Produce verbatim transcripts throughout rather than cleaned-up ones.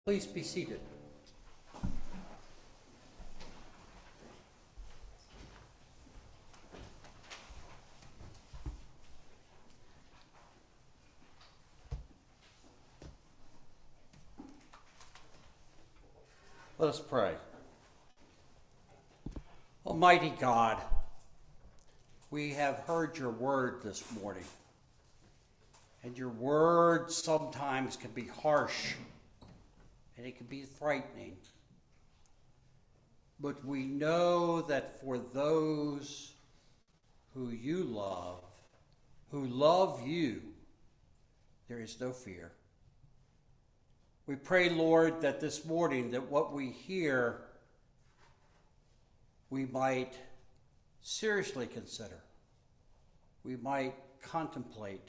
Please be seated. Let us pray. Almighty God, we have heard your word this morning, and your word sometimes can be harsh and it can be frightening. But we know that for those who you love, who love you, there is no fear. We pray, Lord, that this morning, that what we hear, we might seriously consider. We might contemplate.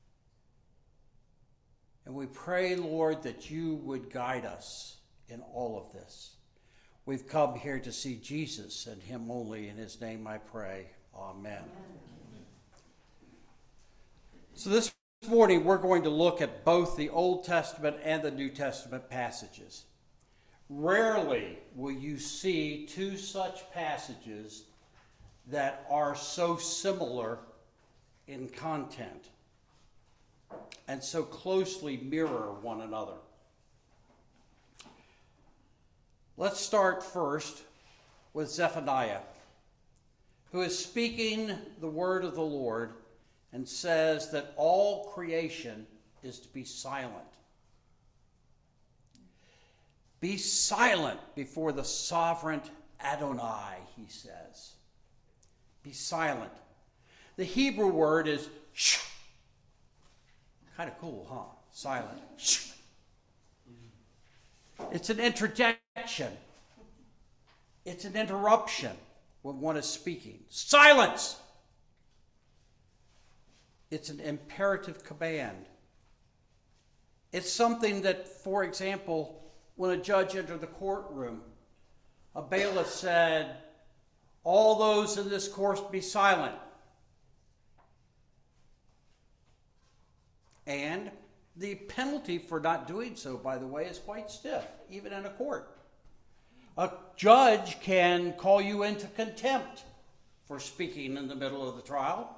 And we pray, Lord, that you would guide us in all of this. We've come here to see Jesus and him only. In his name I pray. Amen. Amen. So this morning we're going to look at both the Old Testament and the New Testament passages. Rarely will you see two such passages that are so similar in content and so closely mirror one another. Let's start first with Zephaniah, who is speaking the word of the Lord and says that all creation is to be silent. Be silent before the sovereign Adonai, he says. Be silent. The Hebrew word is shh. Kind of cool, huh? Silent. Shh. It's an interjection. It's an interruption when one is speaking. Silence! It's an imperative command. It's something that, for example, when a judge entered the courtroom, a bailiff said, "All those in this court be silent." And the penalty for not doing so, by the way, is quite stiff, even in a court. A judge can call you into contempt for speaking in the middle of the trial,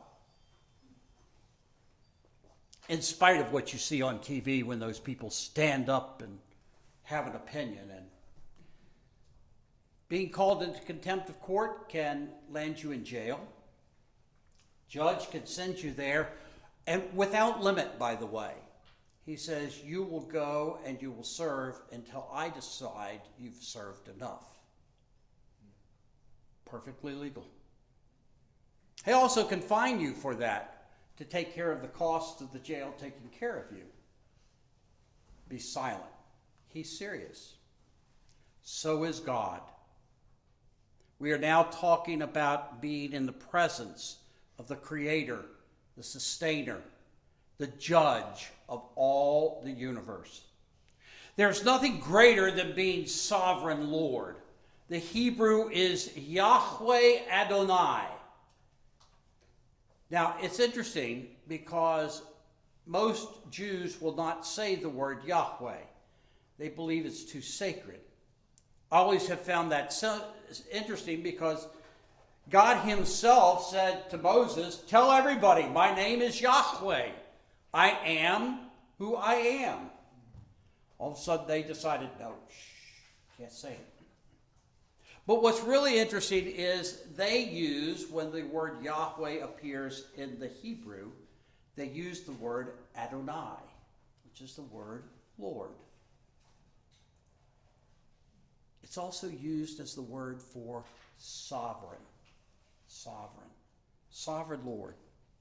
in spite of what you see on T V when those people stand up and have an opinion. And being called into contempt of court can land you in jail. Judge can send you there, and without limit, by the way. He says, you will go and you will serve until I decide you've served enough. Perfectly legal. He also can fine you for that, to take care of the cost of the jail taking care of you. Be silent. He's serious. So is God. We are now talking about being in the presence of the Creator, the Sustainer, the Judge of all the universe. There's nothing greater than being sovereign Lord. The Hebrew is Yahweh Adonai. Now, it's interesting because most Jews will not say the word Yahweh. They believe it's too sacred. I always have found that so interesting because God himself said to Moses, "Tell everybody, my name is Yahweh. I am who I am." All of a sudden they decided, no, shh, can't say it. But what's really interesting is they use, when the word Yahweh appears in the Hebrew, they use the word Adonai, which is the word Lord. It's also used as the word for sovereign. Sovereign. Sovereign Lord.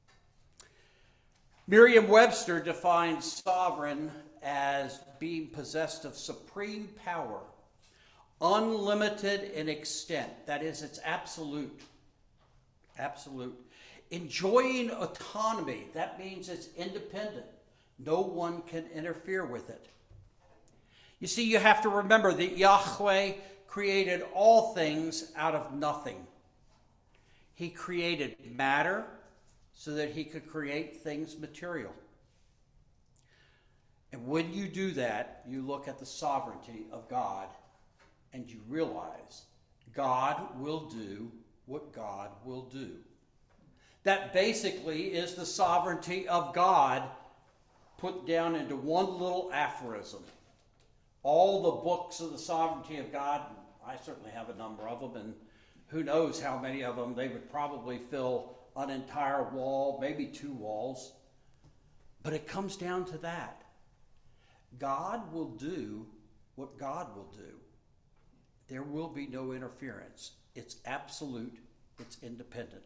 Merriam-Webster defines sovereign as being possessed of supreme power, unlimited in extent. That is, it's absolute. Absolute. Enjoying autonomy. That means it's independent. No one can interfere with it. You see, you have to remember that Yahweh created all things out of nothing. He created matter so that he could create things material. And when you do that, you look at the sovereignty of God and you realize God will do what God will do. That basically is the sovereignty of God put down into one little aphorism. All the books of the sovereignty of God, I certainly have a number of them, and who knows how many of them, they would probably fill an entire wall, maybe two walls. But it comes down to that. God will do what God will do. There will be no interference. It's absolute. It's independent.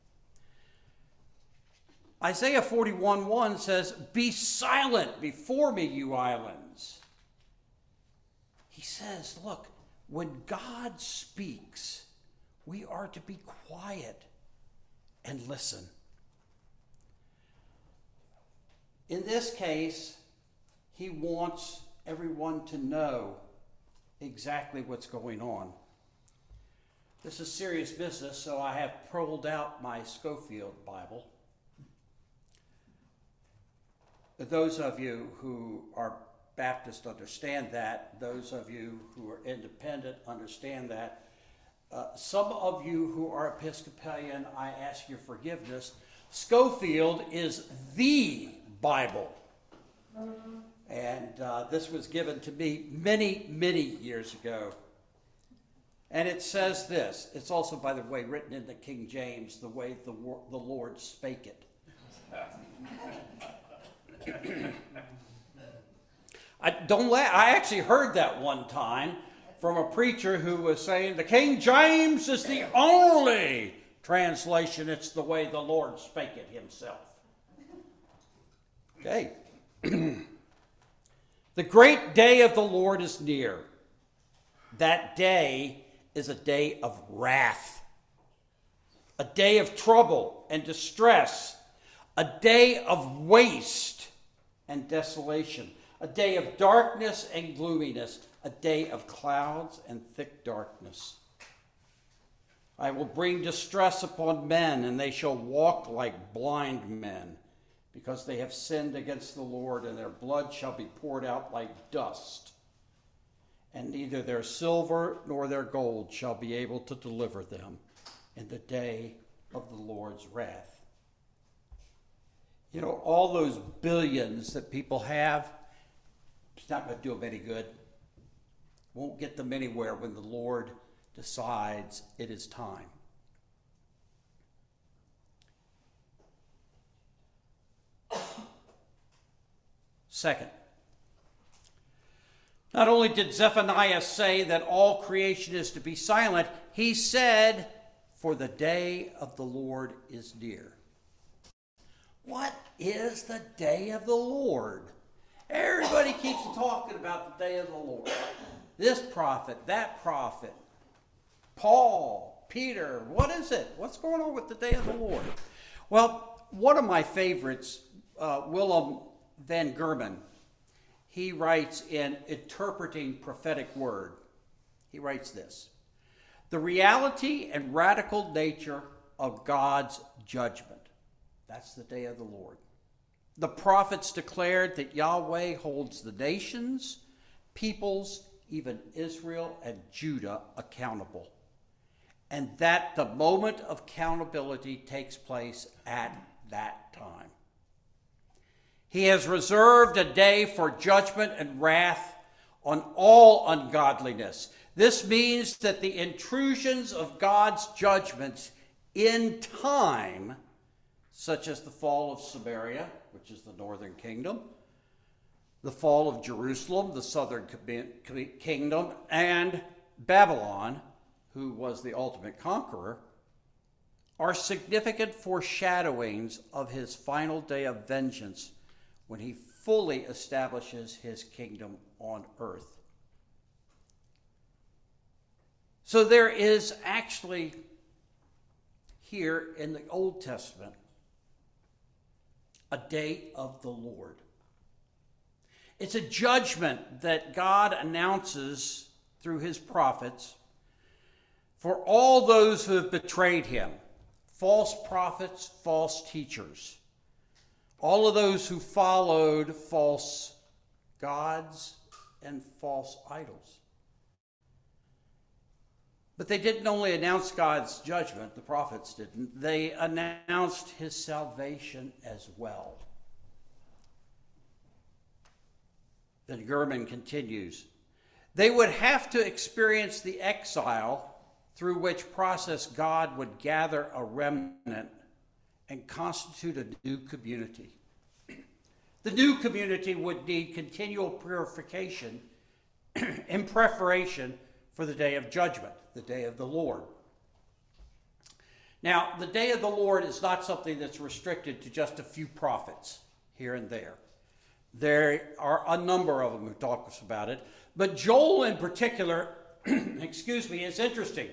Isaiah forty-one one says, "Be silent before me, you islands." He says, look, when God speaks, we are to be quiet and listen. In this case, he wants everyone to know exactly what's going on. This is serious business, so I have pulled out my Scofield Bible. Those of you who are Baptist understand that. Those of you who are independent understand that. Uh, some of you who are Episcopalian, I ask your forgiveness. Scofield is the Bible. And uh, this was given to me many, many years ago. And it says this. It's also, by the way, written in the King James, the way the, the Lord spake it. I don't laugh. I actually heard that one time from a preacher who was saying the King James is the only translation. It's the way the Lord spake it himself. Okay. The great day of the Lord is near. That day is a day of wrath, a day of trouble and distress, a day of waste and desolation, a day of darkness and gloominess, a day of clouds and thick darkness. I will bring distress upon men, and they shall walk like blind men, because they have sinned against the Lord, and their blood shall be poured out like dust. And neither their silver nor their gold shall be able to deliver them in the day of the Lord's wrath. You know, all those billions that people have, it's not going to do them any good. Won't get them anywhere when the Lord decides it is time. Second, not only did Zephaniah say that all creation is to be silent, he said, "For the day of the Lord is near." What is the day of the Lord? Everybody keeps talking about the day of the Lord. This prophet, that prophet, Paul, Peter, what is it? What's going on with the day of the Lord? Well, one of my favorites, uh, Willem van Germen, he writes in Interpreting Prophetic Word, he writes this: the reality and radical nature of God's judgment. That's the day of the Lord. The prophets declared that Yahweh holds the nations, peoples, even Israel and Judah accountable, and that the moment of accountability takes place at that time. He has reserved a day for judgment and wrath on all ungodliness. This means that the intrusions of God's judgments in time, such as the fall of Samaria, which is the northern kingdom, the fall of Jerusalem, the southern kingdom, and Babylon, who was the ultimate conqueror, are significant foreshadowings of his final day of vengeance when he fully establishes his kingdom on earth. So there is actually here in the Old Testament a day of the Lord. It's a judgment that God announces through his prophets for all those who have betrayed him, false prophets, false teachers, all of those who followed false gods and false idols. But they didn't only announce God's judgment, the prophets didn't, they announced his salvation as well. Then Gurman continues, they would have to experience the exile through which process God would gather a remnant and constitute a new community. The new community would need continual purification in preparation for the day of judgment, the day of the Lord. Now, the day of the Lord is not something that's restricted to just a few prophets here and there. There are a number of them who talk about it, but Joel in particular, excuse me, is interesting.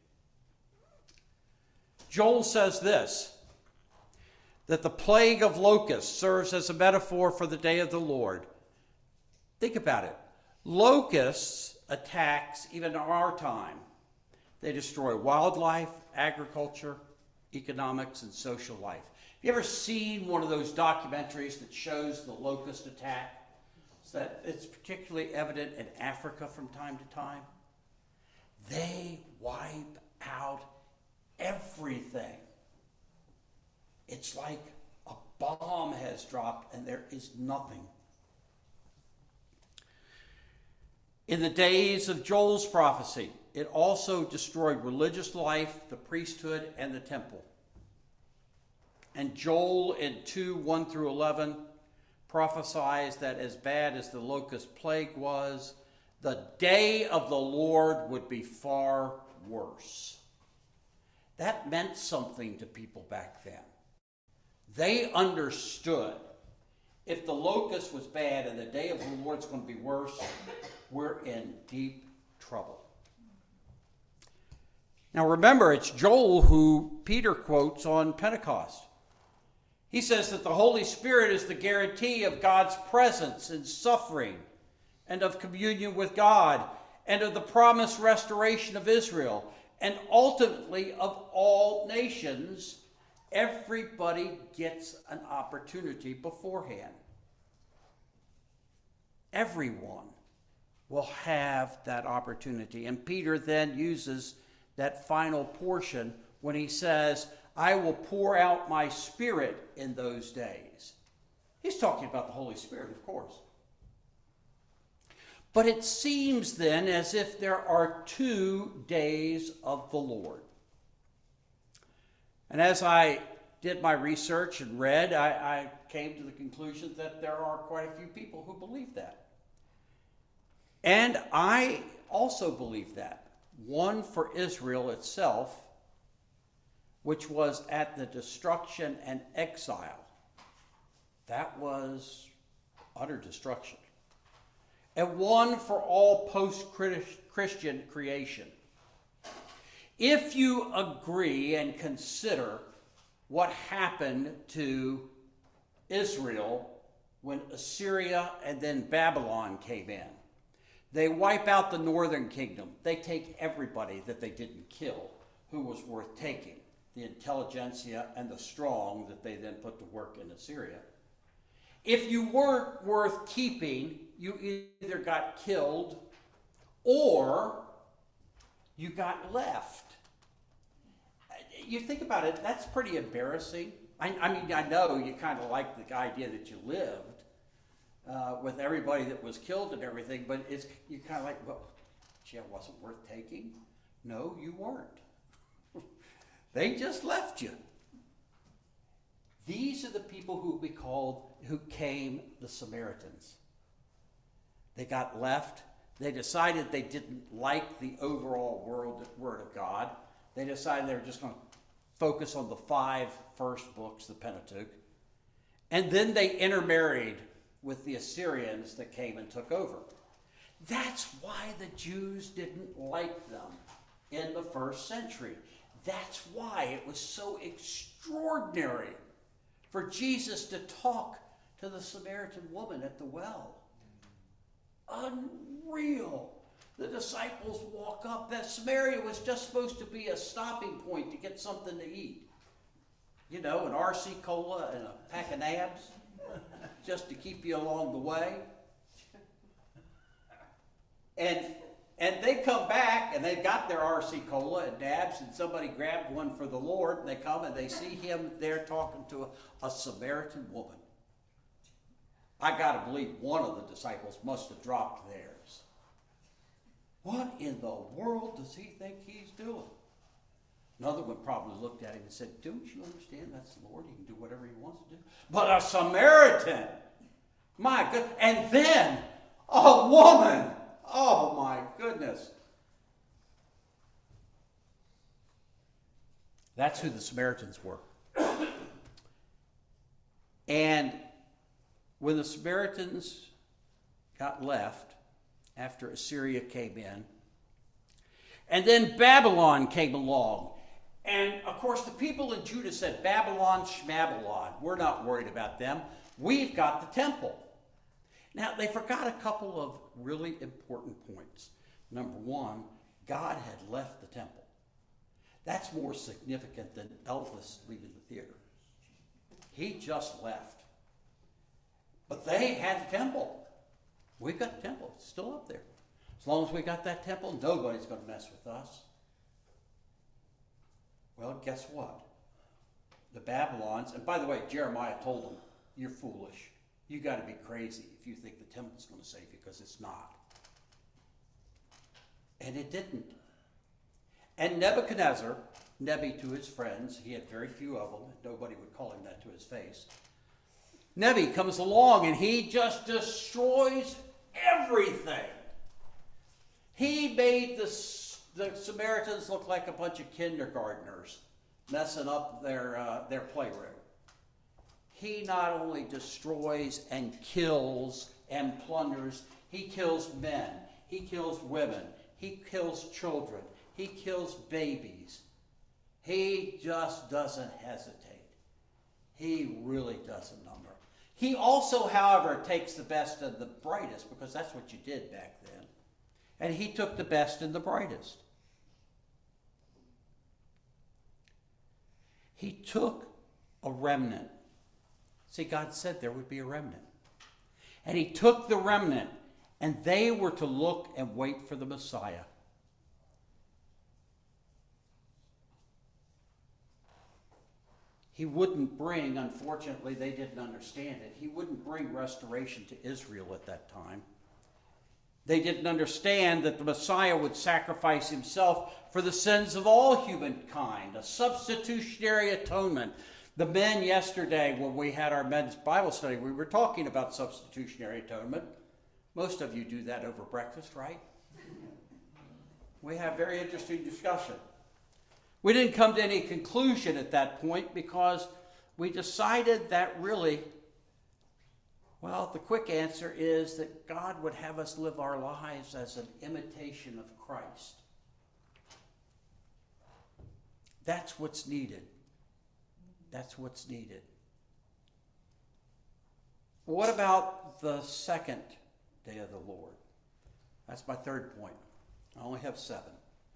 Joel says this, that the plague of locusts serves as a metaphor for the day of the Lord. Think about it. Locusts attacks even in our time. They destroy wildlife, agriculture, economics, and social life. Have you ever seen one of those documentaries that shows the locust attack? So that it's particularly evident in Africa from time to time. They wipe out everything. It's like a bomb has dropped and there is nothing. In the days of Joel's prophecy, it also destroyed religious life, the priesthood, and the temple. And Joel in two, one through eleven prophesies that as bad as the locust plague was, the day of the Lord would be far worse. That meant something to people back then. They understood if the locust was bad and the day of the Lord's going to be worse, we're in deep trouble. Now remember, it's Joel who Peter quotes on Pentecost. He says that the Holy Spirit is the guarantee of God's presence in suffering and of communion with God and of the promised restoration of Israel and ultimately of all nations. Everybody gets an opportunity beforehand. Everyone will have that opportunity. And Peter then uses that final portion when he says, I will pour out my Spirit in those days. He's talking about the Holy Spirit, of course. But it seems then as if there are two days of the Lord. And as I did my research and read, I, I came to the conclusion that there are quite a few people who believe that. And I also believe that. One for Israel itself, which was at the destruction and exile. That was utter destruction. And one for all post-Christian creation. If you agree and consider what happened to Israel when Assyria and then Babylon came in, they wipe out the northern kingdom. They take everybody that they didn't kill who was worth taking, the intelligentsia and the strong that they then put to work in Assyria. If you weren't worth keeping, you either got killed or you got left. You think about it, that's pretty embarrassing. I, I mean, I know you kind of like the idea that you lived uh, with everybody that was killed and everything, but it's you kind of like, well, gee, it wasn't worth taking. No, you weren't. They just left you. These are the people who we called, who came the Samaritans. They got left. They decided they didn't like the overall world, word of God. They decided they were just going to focus on the five first books, the Pentateuch. And then they intermarried with the Assyrians that came and took over. That's why the Jews didn't like them in the first century. That's why it was so extraordinary for Jesus to talk to the Samaritan woman at the well. Unreal. The disciples walk up. That Samaria was just supposed to be a stopping point to get something to eat. You know, an R C Cola and a pack of nabs just to keep you along the way. And and they come back and they've got their R C Cola and dabs, and somebody grabbed one for the Lord, and they come and they see him there talking to a, a Samaritan woman. I got to believe one of the disciples must have dropped theirs. What in the world does he think he's doing? Another one probably looked at him and said, don't you understand that's the Lord? He can do whatever he wants to do. But a Samaritan, my good, and then a woman. Oh my goodness. That's who the Samaritans were. And when the Samaritans got left after Assyria came in, and then Babylon came along, and of course the people in Judah said, Babylon, Shmabylon, we're not worried about them. We've got the temple. Now, they forgot a couple of really important points. Number one, God had left the temple. That's more significant than Elvis leaving the theater. He just left. But they had the temple. We've got the temple. It's still up there. As long as we got that temple, nobody's going to mess with us. Well, guess what? The Babylons, and by the way, Jeremiah told them, you're foolish. You got to be crazy if you think the temple's going to save you, because it's not. And it didn't. And Nebuchadnezzar, Nebi to his friends, he had very few of them, nobody would call him that to his face. Nebi comes along and he just destroys everything. He made the, the Samaritans look like a bunch of kindergartners messing up their, uh, their playroom. He not only destroys and kills and plunders, he kills men, he kills women, he kills children, he kills babies. He just doesn't hesitate. He really doesn't number. He also, however, takes the best and the brightest, because that's what you did back then. And he took the best and the brightest. He took a remnant. See, God said there would be a remnant. And he took the remnant, and they were to look and wait for the Messiah. He wouldn't bring, unfortunately, they didn't understand it, he wouldn't bring restoration to Israel at that time. They didn't understand that the Messiah would sacrifice himself for the sins of all humankind, a substitutionary atonement. The men yesterday, when we had our men's Bible study, we were talking about substitutionary atonement. Most of you do that over breakfast, right? We have very interesting discussion. We didn't come to any conclusion at that point because we decided that really, well, the quick answer is that God would have us live our lives as an imitation of Christ. That's what's needed. That's what's needed. What about the second day of the Lord? That's my third point. I only have seven.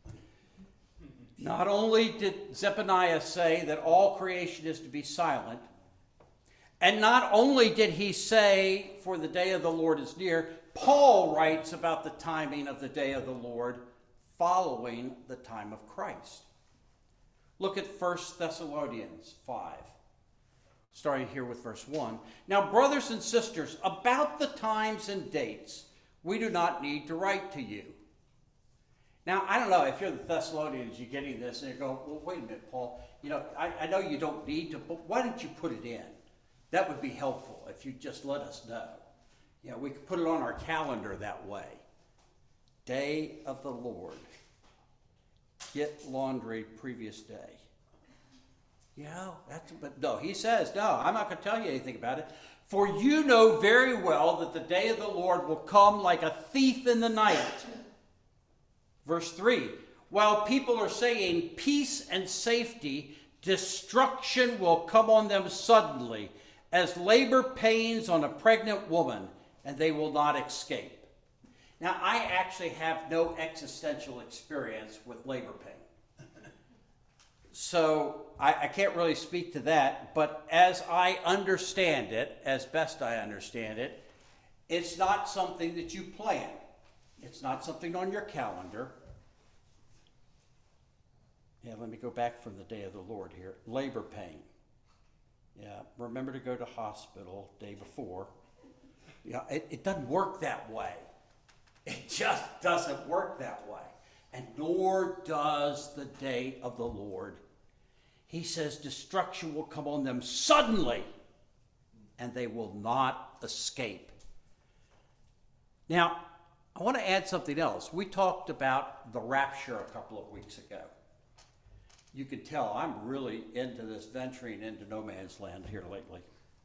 Not only did Zephaniah say that all creation is to be silent, and not only did he say, for the day of the Lord is near, Paul writes about the timing of the day of the Lord following the time of Christ. Look at First Thessalonians five, starting here with verse one. Now, brothers and sisters, about the times and dates, we do not need to write to you. Now, I don't know if you're the Thessalonians, you're getting this, and you go, well, wait a minute, Paul. You know, I, I know you don't need to, but why don't you put it in? That would be helpful if you just let us know. You know, we could put it on our calendar that way. Day of the Lord. Get laundry previous day. You know, that's, but no, he says, no, I'm not going to tell you anything about it. For you know very well that the day of the Lord will come like a thief in the night. Verse three, while people are saying peace and safety, destruction will come on them suddenly, as labor pains on a pregnant woman, and they will not escape. Now, I actually have no existential experience with labor pain. So I, I can't really speak to that, but as I understand it, as best I understand it, it's not something that you plan. It's not something on your calendar. Yeah, let me go back from the day of the Lord here. Labor pain. Yeah, remember to go to hospital day before. Yeah, it, it doesn't work that way. It just doesn't work that way. And nor does the day of the Lord. He says destruction will come on them suddenly, and they will not escape. Now, I want to add something else. We talked about the rapture a couple of weeks ago. You can tell I'm really into this venturing into no man's land here lately.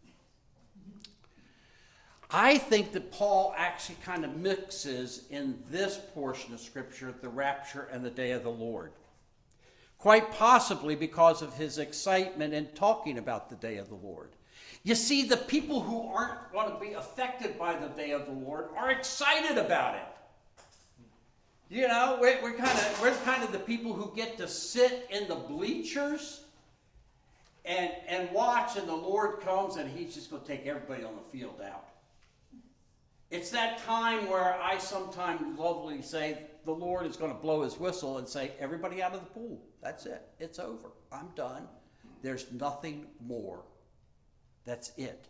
I think that Paul actually kind of mixes in this portion of Scripture the rapture and the day of the Lord. Quite possibly because of his excitement in talking about the day of the Lord. You see, the people who aren't going to be affected by the day of the Lord are excited about it. You know, we're, we're kind of we're kind of the people who get to sit in the bleachers and and watch, and the Lord comes, and He's just going to take everybody on the field out. It's that time where I sometimes lovingly say the Lord is going to blow His whistle and say, "Everybody out of the pool. That's it. It's over. I'm done. There's nothing more. That's it."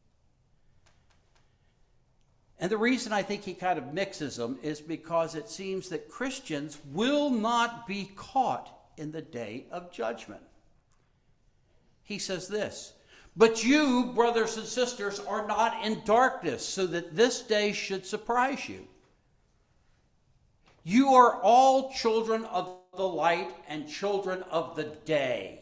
And the reason I think he kind of mixes them is because it seems that Christians will not be caught in the day of judgment. He says this, "But you, brothers and sisters, are not in darkness, so that this day should surprise you. You are all children of the light and children of the day.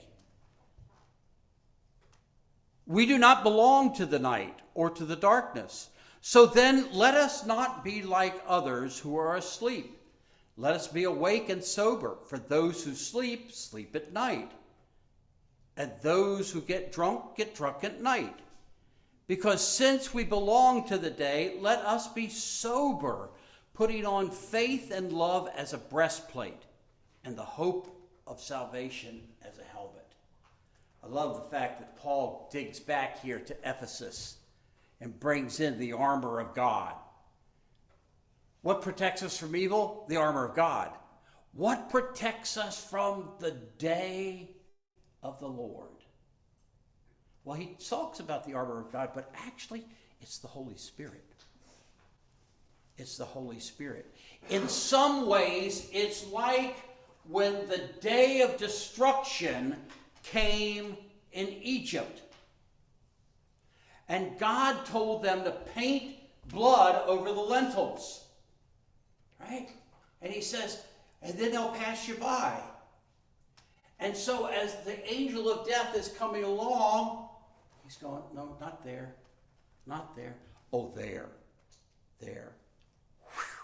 We do not belong to the night or to the darkness. So then let us not be like others who are asleep. Let us be awake and sober, for those who sleep, sleep at night. And those who get drunk, get drunk at night. Because since we belong to the day, let us be sober, putting on faith and love as a breastplate, and the hope of salvation as a helmet." I love the fact that Paul digs back here to Ephesus and brings in the armor of God. What protects us from evil? The armor of God. What protects us from the day of the Lord? Well, he talks about the armor of God, but actually it's the Holy Spirit. It's the Holy Spirit. In some ways, it's like when the day of destruction came in Egypt. And God told them to paint blood over the lentils. Right? And he says, and then they'll pass you by. And so as the angel of death is coming along, he's going, no, not there. Not there. Oh, there. There. Whew.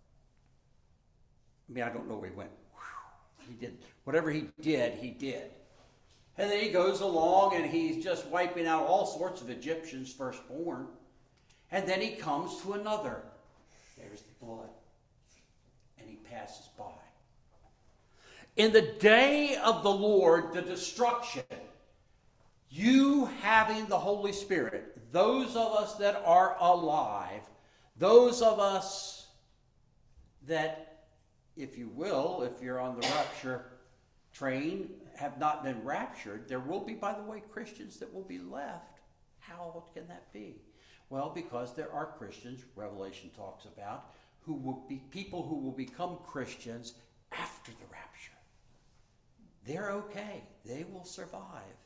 I mean, I don't know where he went. Whew. He did. Whatever he did, he did. And then he goes along and he's just wiping out all sorts of Egyptians' firstborn. And then he comes to another. There's the blood. And he passes by. In the day of the Lord, the destruction, you having the Holy Spirit, those of us that are alive, those of us that, if you will, if you're on the rapture train, have not been raptured, there will be, by the way, Christians that will be left. How can that be? Well, because there are Christians, Revelation talks about, who will be people who will become Christians after the rapture. They're okay. They will survive.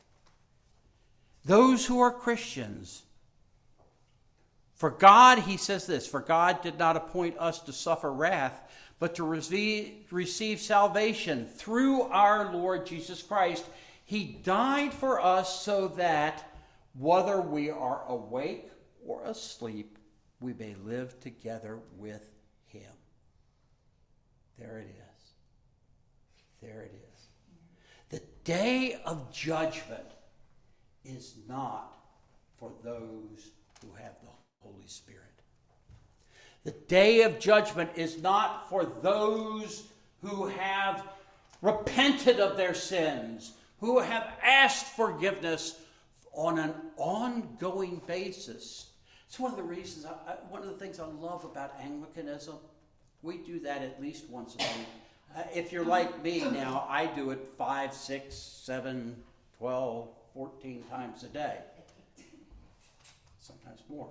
Those who are Christians. For God, he says this, for God did not appoint us to suffer wrath, but to receive, receive salvation through our Lord Jesus Christ. He died for us so that whether we are awake or asleep, we may live together with him. There it is. There it is. The day of judgment is not for those who have the Holy Spirit. The day of judgment is not for those who have repented of their sins, who have asked forgiveness on an ongoing basis. It's one of the reasons, I, I, one of the things I love about Anglicanism, We do that at least once a week. Uh, if you're like me now, I do it five, six, seven, twelve, fourteen times a day. Sometimes more.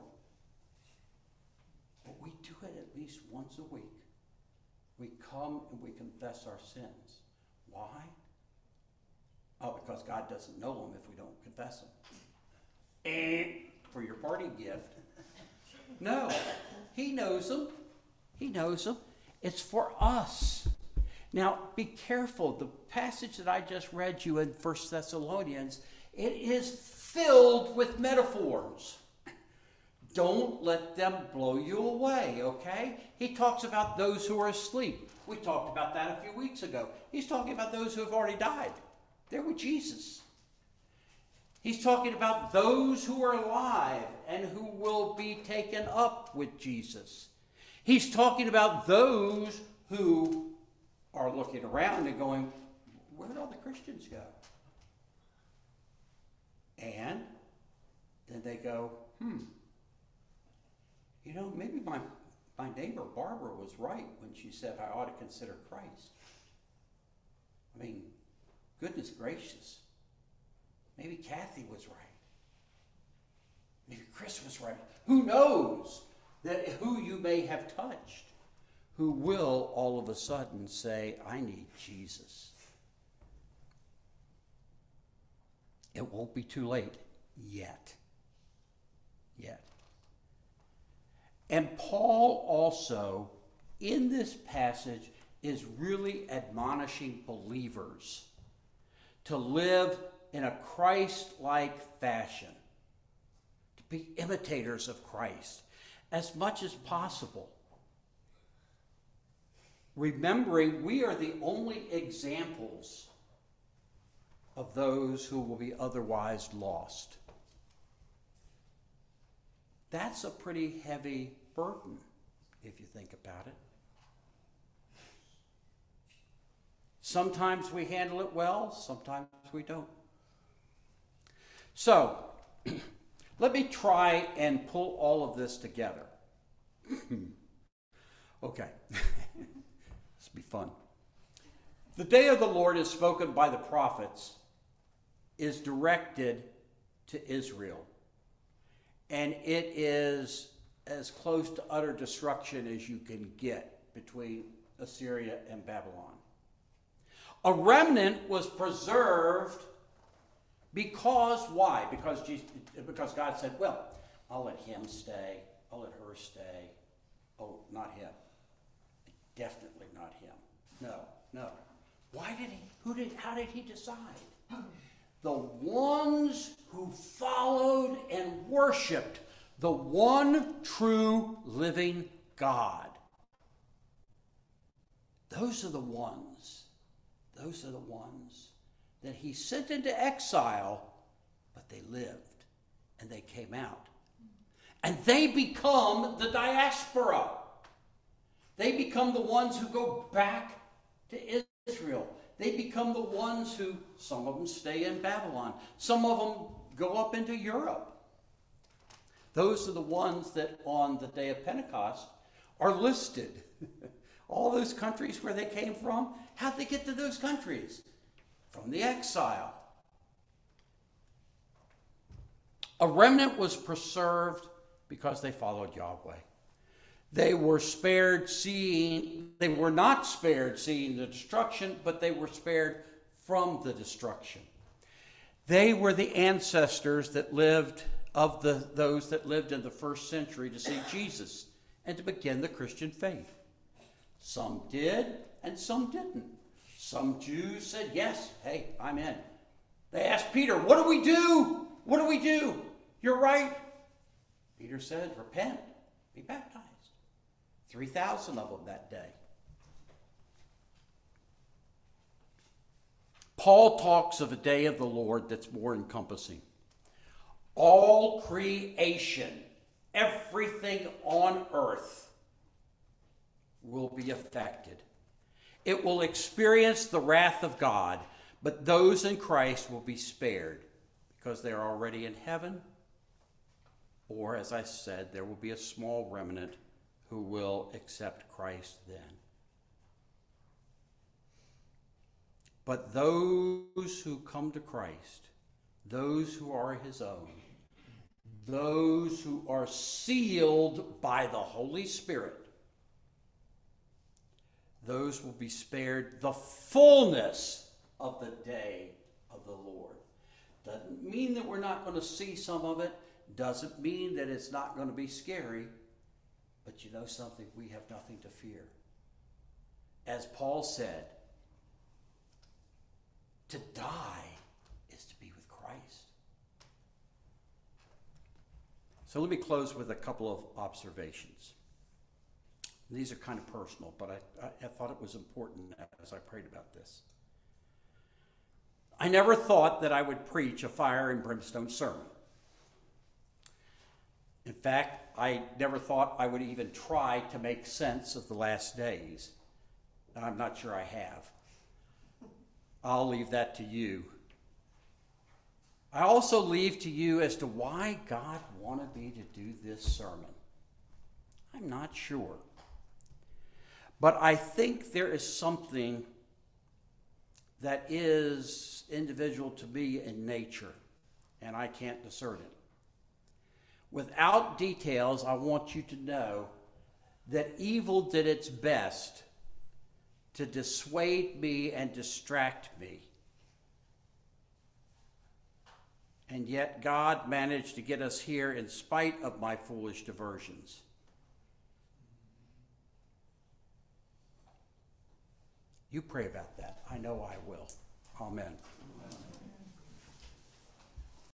But we do it at least once a week. We come and we confess our sins. Why? Oh, because God doesn't know them if we don't confess them. And for your party gift. No, he knows them. He knows them. It's for us. Now, be careful. The passage that I just read you in First Thessalonians, it is filled with metaphors. Don't let them blow you away, okay? He talks about those who are asleep. We talked about that a few weeks ago. He's talking about those who have already died. They're with Jesus. He's talking about those who are alive and who will be taken up with Jesus. He's talking about those who are looking around and going, where did all the Christians go? And then they go, hmm, you know, maybe my, my neighbor Barbara was right when she said I ought to consider Christ. I mean, goodness gracious. Maybe Kathy was right. Maybe Chris was right. Who knows that who you may have touched, who will all of a sudden say, I need Jesus. It won't be too late yet. Yet. And Paul also, in this passage, is really admonishing believers to live in a Christ-like fashion, to be imitators of Christ as much as possible. Remembering we are the only examples of those who will be otherwise lost. That's a pretty heavy burden, if you think about it. Sometimes we handle it well, sometimes we don't. So, let me try and pull all of this together. Okay, this will be fun. The day of the Lord is spoken by the prophets, is directed to Israel. And it is as close to utter destruction as you can get between Assyria and Babylon. A remnant was preserved because, why? Because Jesus, because God said, well, I'll let him stay. I'll let her stay. Oh, not him. Definitely not him. No, no. Why did he, who did, how did he decide? The ones who followed and worshiped the one true living God. Those are the ones, those are the ones that he sent into exile, but they lived and they came out. And they become the diaspora. They become the ones who go back to Israel. They become the ones who, some of them stay in Babylon. Some of them go up into Europe. Those are the ones that on the day of Pentecost are listed. All those countries where they came from, how'd they get to those countries? From the exile. A remnant was preserved because they followed Yahweh. They were spared seeing, they were not spared seeing the destruction, but they were spared from the destruction. They were the ancestors that lived, of the those that lived in the first century to see Jesus and to begin the Christian faith. Some did and some didn't. Some Jews said, yes, hey, I'm in. They asked Peter, what do we do? What do we do? You're right. Peter said, repent, be baptized. three thousand of them that day. Paul talks of a day of the Lord that's more encompassing. All creation, everything on earth will be affected. It will experience the wrath of God, but those in Christ will be spared because they're already in heaven. Or, as I said, there will be a small remnant who will accept Christ then. But those who come to Christ, those who are his own, those who are sealed by the Holy Spirit, those will be spared the fullness of the day of the Lord. Doesn't mean that we're not going to see some of it. Doesn't mean that it's not going to be scary. But you know something? We have nothing to fear. As Paul said, to die is to be with Christ. So let me close with a couple of observations. These are kind of personal, but I, I, I thought it was important as I prayed about this. I never thought that I would preach a fire and brimstone sermon. In fact, I never thought I would even try to make sense of the last days. And I'm not sure I have. I'll leave that to you. I also leave to you as to why God wanted me to do this sermon. I'm not sure. But I think there is something that is individual to me in nature, and I can't discern it. Without details, I want you to know that evil did its best to dissuade me and distract me. And yet God managed to get us here in spite of my foolish diversions. You pray about that. I know I will. Amen.